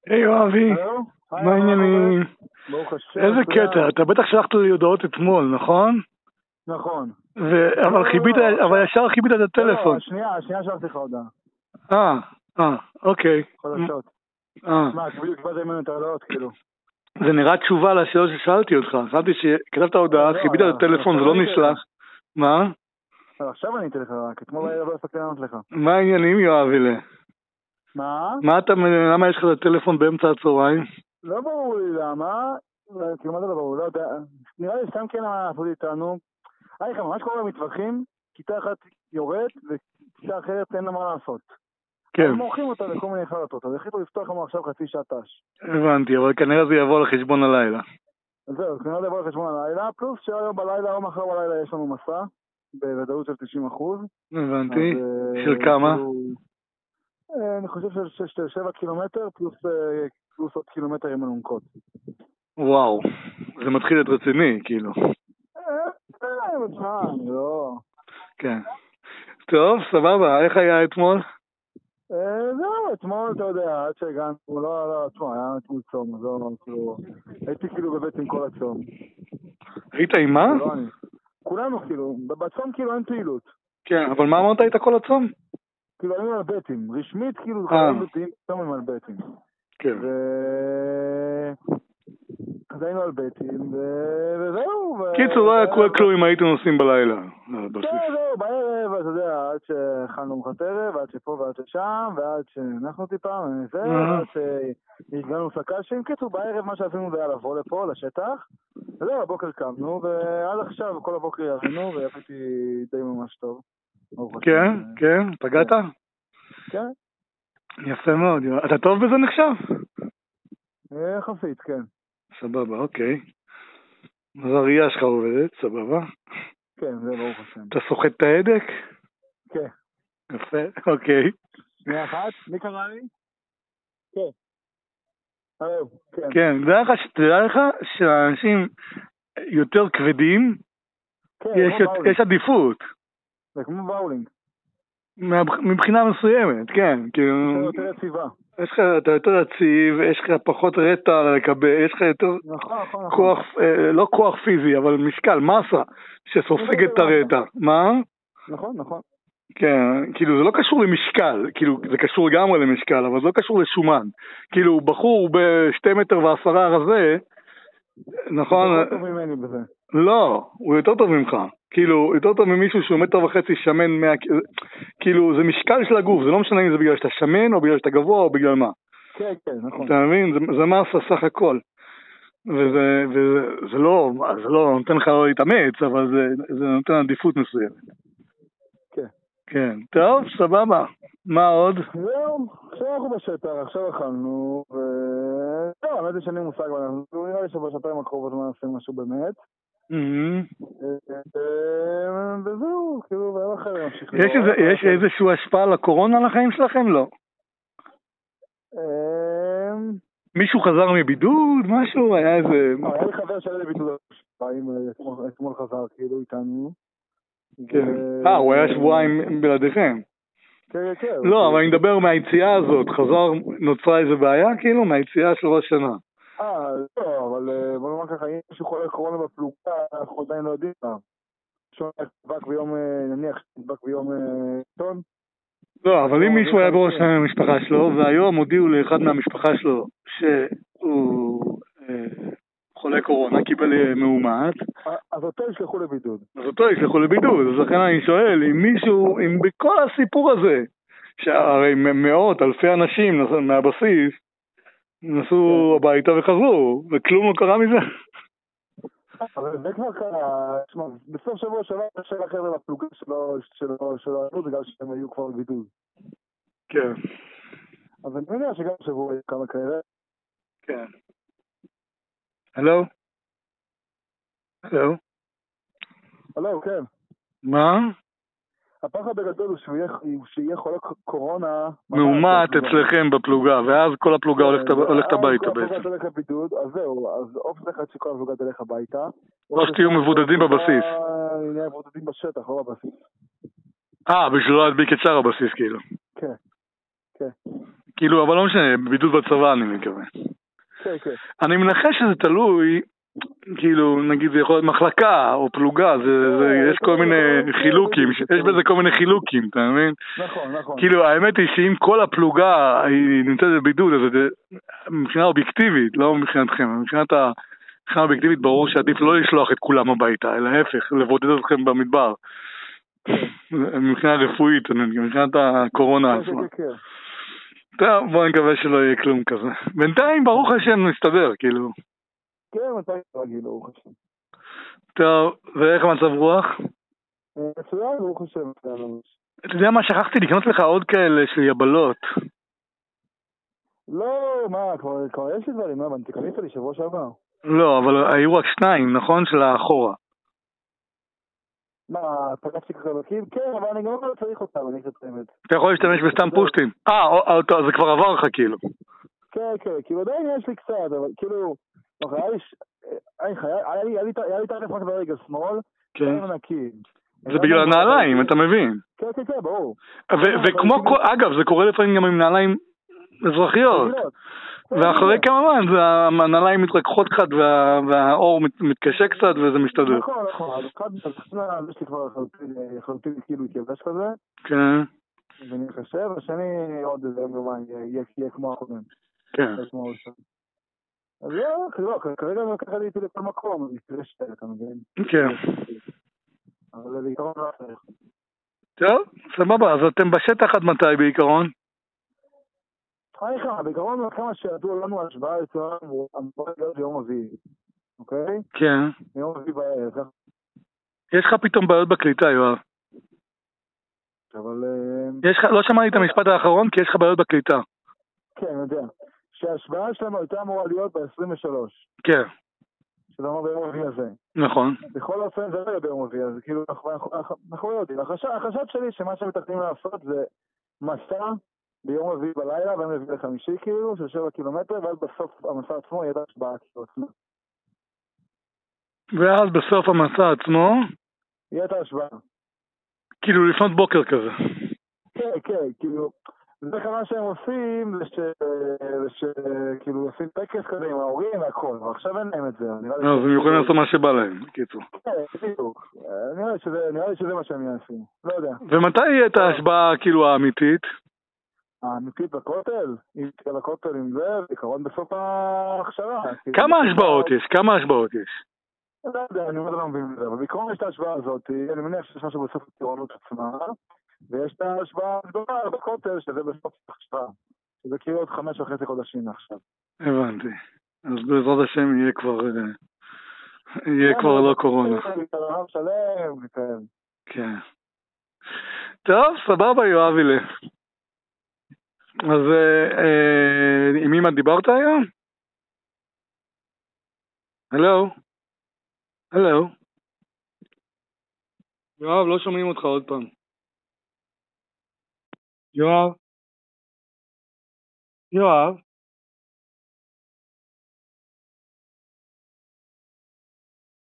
היי יואבי, מה העניינים? ברוך השם. איזה קטע, אתה בטח שלחת לי הודעות אתמול, נכון? נכון. אבל ישר חיבית את הטלפון. שנייה שלחתי לך הודעה. אוקיי. חדשות. מה, בדיוק קיבלת ממנו את ההודעות, כאילו. זה נראה תשובה לשאלות ששאלתי אותך. חשבתי שכתבת הודעה, חיבית את הטלפון, זה לא נשלח. מה? עכשיו אני אתן לך רק, אתמול בערב לא הספקתי לענות לך. מה העניינים יואבילה? מה? למה יש לך את הטלפון באמצע הצהריים? לא ברור לי למה, כאילו מה זה לא ברור, לא יודע, נראה לי סתם כן למה לעשות איתנו. היי חמה, מה שקורה במטווחים, כיתה אחת יורד וכיתה אחרת אין לה מה לעשות. כן. הם מורחים אותה לכל מיני חלטות, אז החליטו לפתוח לנו עכשיו חצי שעה תש. הבנתי, אבל כנראה זה יבוא לחשבון הלילה. אז זהו, כנראה זה יבוא לחשבון הלילה, פלוס שהיום בלילה או מחר בלילה יש לנו מסע, בוודאות של 90%. הבנתי, של כמה? אני חושב של 7 קילומטר פלוס עוד קילומטר עם אלונקות. וואו, זה מתחיל להיות רציני, כאילו. לא. כן. טוב, סבבה, איך היה אתמול? זהו, אתמול, אתה יודע, עד שהגענו, לא, תשמע, היה אתמול צום, אז לא, כאילו, הייתי כאילו בבית עם כל הצום. היית עם מה? כולנו כאילו, בצום כאילו אין פעילות. כן, אבל מה אמרת היית כל הצום? כאילו היינו על בתים, רשמית כאילו חיים בתים, צום על בתים. כן. אז היינו על בתים, וזהו. קיצור, לא היה כלום אם הייתם נוסעים בלילה. זהו, בערב, אתה יודע, עד שאכלנו ארוחת ערב, ועד שפה ועד ששם, ועד שאנחנו טיפה, ועד שהגענו סק"שים. קיצור, בערב מה שעשינו זה היה לבוא לפה, לשטח, וזהו, הבוקר קמנו, ועד עכשיו כל הבוקר ירנו, ויפיתי די ממש טוב. כן, פגעת? כן. יפה מאוד. אתה טוב בזה נחשב? יחסית, כן. סבבה, אוקיי. אז הראייה שלך עובדת, סבבה? כן, זה ברוך השם. אתה סוחט את ההדק? כן. יפה, אוקיי. שנייה אחת, מי קרא לי? כן. כן, תדע לך שהאנשים יותר כבדים, יש עדיפות. זה כמו באולינג. מבחינה מסוימת, כן. זה יותר יציבה. אתה יותר יציב, יש לך פחות רטע לקבל, יש לך יותר כוח, לא כוח פיזי, אבל משקל, מסה, שסופג את הרטע. מה? נכון. כן, כאילו זה לא קשור למשקל, כאילו זה קשור לגמרי למשקל, אבל זה לא קשור לשומן. כאילו בחור ב2 מטר ו10 רזה, נכון? הוא יותר טוב ממני בזה. לא, הוא יותר טוב ממך. כאילו, יותר טוב ממישהו שהוא 1.5 מטר שמן, כאילו, זה משקל של הגוף, זה לא משנה אם זה בגלל שאתה שמן, או בגלל שאתה גבוה, או בגלל מה. כן, נכון. אתה מבין? זה מסה סך הכל. וזה לא נותן לך לא להתאמץ, אבל זה נותן עדיפות מסוימת. כן, טוב, סבבה. מה עוד? זהו, עכשיו אנחנו בשטח, עכשיו אכלנו, וזהו, האמת זה שאני מושג, נראה לי שבשנתיים הקרובות מה נעשה משהו באמת. וזהו, כאילו, ואין אחר ממשיך. יש איזשהו השפעה על הקורונה על החיים שלכם? לא. מישהו חזר מבידוד? משהו? היה איזה... היה לי חבר שהיה לבידוד אתמול חזר, כאילו, איתנו. הוא היה שבועיים בלעדיכם. כן. לא, אבל אני מדבר מהיציאה הזאת, נוצרה איזה בעיה כאילו? מהיציאה של ראש שנה. לא, אבל בוא נאמר ככה, אם מישהו חולה קורונה בפלוגה, אנחנו עדיין לא יודעים פעם. נניח נדבק ביום טון. לא, אבל אם מישהו היה בראש המשפחה שלו, והיום הודיעו לאחד מהמשפחה שלו שהוא חולה קורונה, קיבל מאומת. אז אותו ישלחו לבידוד. אז לכן אני שואל, אם בכל הסיפור הזה, שהרי מאות, אלפי אנשים מהבסיס, נסעו הביתה וחזרו, וכלום לא קרה מזה. אבל זה כבר קרה, בסוף שבוע שלא של החבר'ה בפלוגה שלו, בגלל שהם היו כבר בבידוד. כן. אז אני יודע שגם שבוע היו כמה כאלה. כן. הלו? כן. מה? הפחד הגדול הוא שיהיה חולה קורונה מאומת אצלכם בפלוגה, ואז כל הפלוגה הולכת הביתה בעצם. הפלוגה תלך לבידוד, אז זהו, אז אופציה אחת שכל הפלוגה תלך הביתה. או שתהיו מבודדים בבסיס. נהיה מבודדים בשטח, לא בבסיס. בשביל לא להדביק את שאר הבסיס כאילו. כן. כאילו, אבל לא משנה, בידוד בצבא אני מקווה. כן, כן. אני מנחש שזה תלוי, כאילו, נגיד זה יכול להיות מחלקה או פלוגה, יש כל מיני חילוקים, יש בזה כל מיני חילוקים, אתה מבין? נכון, נכון. כאילו, האמת היא שאם כל הפלוגה היא נמצאת בבידוד, אז זה מבחינה אובייקטיבית, לא מבחינתכם, מבחינה אובייקטיבית ברור שעדיף לא לשלוח את כולם הביתה, אלא ההפך, לבודד אתכם במדבר. מבחינה רפואית, מבחינת הקורונה עצמה. טוב, בוא נקווה שלא יהיה כלום כזה. בינתיים, ברוך השם, נסתדר, כאילו. כן, מתי רגיל, ברוך השם. טוב, ואיך המצב רוח? מצוין, ברוך השם. אתה יודע מה, שכחתי לקנות לך עוד כאלה של יבלות. לא, מה, כבר יש לי דברים, מה, אתה קנית לי שבוע שעבר. לא, אבל היו רק 2, נכון? של האחורה. מה, פגשתי חלקים? כן, אבל אני גם לא צריך אותם, אני אקראת האמת. אתה יכול להשתמש בסתם פושטים. זה כבר עבר לך כאילו. כן, כן, כאילו עדיין יש לי קצת, אבל כאילו, היה לי טלף רק ברגע שמאל, כן. נקי. זה בגלל הנעליים, אתה מבין? כן, כן, כן, ברור. וכמו, אגב, זה קורה לפעמים גם עם נעליים אזרחיות. ואחרי כמה זמן, הנעליים מתרככות קצת והאור מתקשה קצת וזה מסתדר. נכון, נכון. יש לי כבר חלוטין כאילו התייבש כזה. כן. ואני חושב, השני עוד איזה יומיים יהיה כמו הקודם. כן. אז לא, כרגע אני לקחת איתי לכל מקום, אז יקרה שתי, אתה מבין? כן. אבל בעיקרון לא צריך. טוב, סבבה, אז אתם בשטח עד מתי בעיקרון? בעיקרון כמה שידעו לנו השוואה יותר אמורה להיות ביום רביעי, אוקיי? כן. ביום רביעי בערב. יש לך פתאום בעיות בקליטה, יואב. אבל... לא שמעתי את המשפט האחרון כי יש לך בעיות בקליטה. כן, אני יודע. שההשוואה שלנו הייתה אמורה להיות ב-23. כן. שזה אמר ביום רביעי הזה. נכון. בכל אופן זה לא יהיה ביום רביעי, אז כאילו אנחנו לא יודעים. החשד שלי שמה שמתכננים לעשות זה מסע ביום רביעי בלילה, בין רביעי לחמישי כאילו, של 7 קילומטר, ואז בסוף המסע עצמו יהיה את ההשוואה כאילו עצמה. ואז בסוף המסע עצמו? יהיה את ההשוואה. כאילו לפנות בוקר כזה. כן, כן, כאילו, זה כמה שהם עושים, זה שכאילו עושים טקס כזה עם ההורים והכל, ועכשיו אין להם את זה. אז הם יכולים לעשות מה שבא להם, קיצור. כן, בדיוק. נראה לי שזה מה שהם יעשו, לא יודע. ומתי יהיה את ההשבעה כאילו האמיתית? האמיתית בכותל? אם תהיה בכותל עם זה, בעיקרון בסוף ההכשרה. כמה השבעות יש? כמה השבעות יש? לא יודע, אני לא מבין את זה, אבל בעיקרון יש את ההשבעה הזאת, אני מניח שיש משהו בסוף הטירונות עצמה, ויש את ההשבעה הגדולה בכותל, שזה בסוף ההכשרה, שזה כאילו עוד 5.5 חודשים עכשיו. הבנתי. אז בעזרת השם יהיה כבר לא קורונה. כן. טוב, סבבה יואבילה. אז עם אמא דיברת היום? הלו? הלו? יואב, לא שומעים אותך עוד פעם. יואב? יואב?